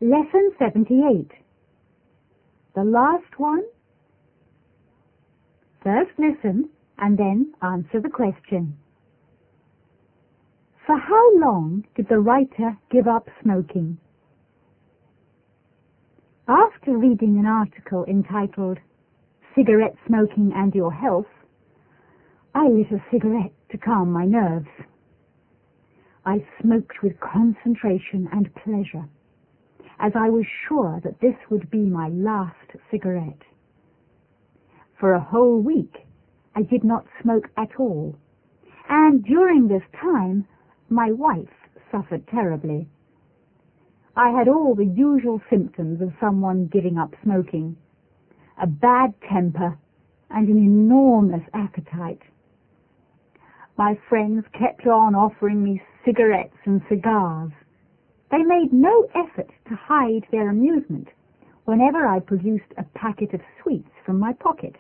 Lesson 78. The last one. First listen and then answer the question. For how long did the writer give up smoking? After reading an article entitled Cigarette Smoking and Your Health, I lit a cigarette to calm my nerves. I smoked with concentration and pleasure, as I was sure that this would be my last cigarette. For a whole week, I did not smoke at all, and during this time, my wife suffered terribly. I had all the usual symptoms of someone giving up smoking: a bad temper and an enormous appetite. My friends kept on offering me cigarettes and cigars. They made no effort to hide their amusement whenever I produced a packet of sweets from my pocket.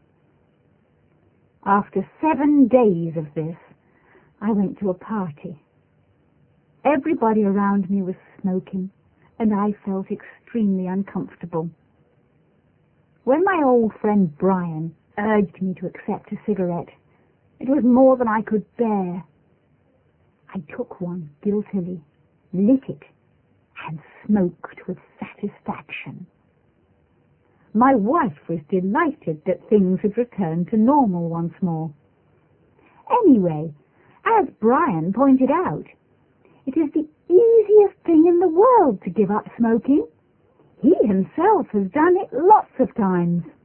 After 7 days of this, I went to a party. Everybody around me was smoking, and I felt extremely uncomfortable. When my old friend Brian urged me to accept a cigarette, it was more than I could bear. I took one guiltily, lit it, and smoked with satisfaction. My wife was delighted that things had returned to normal once more. Anyway, as Brian pointed out, it is the easiest thing in the world to give up smoking. He himself has done it lots of times.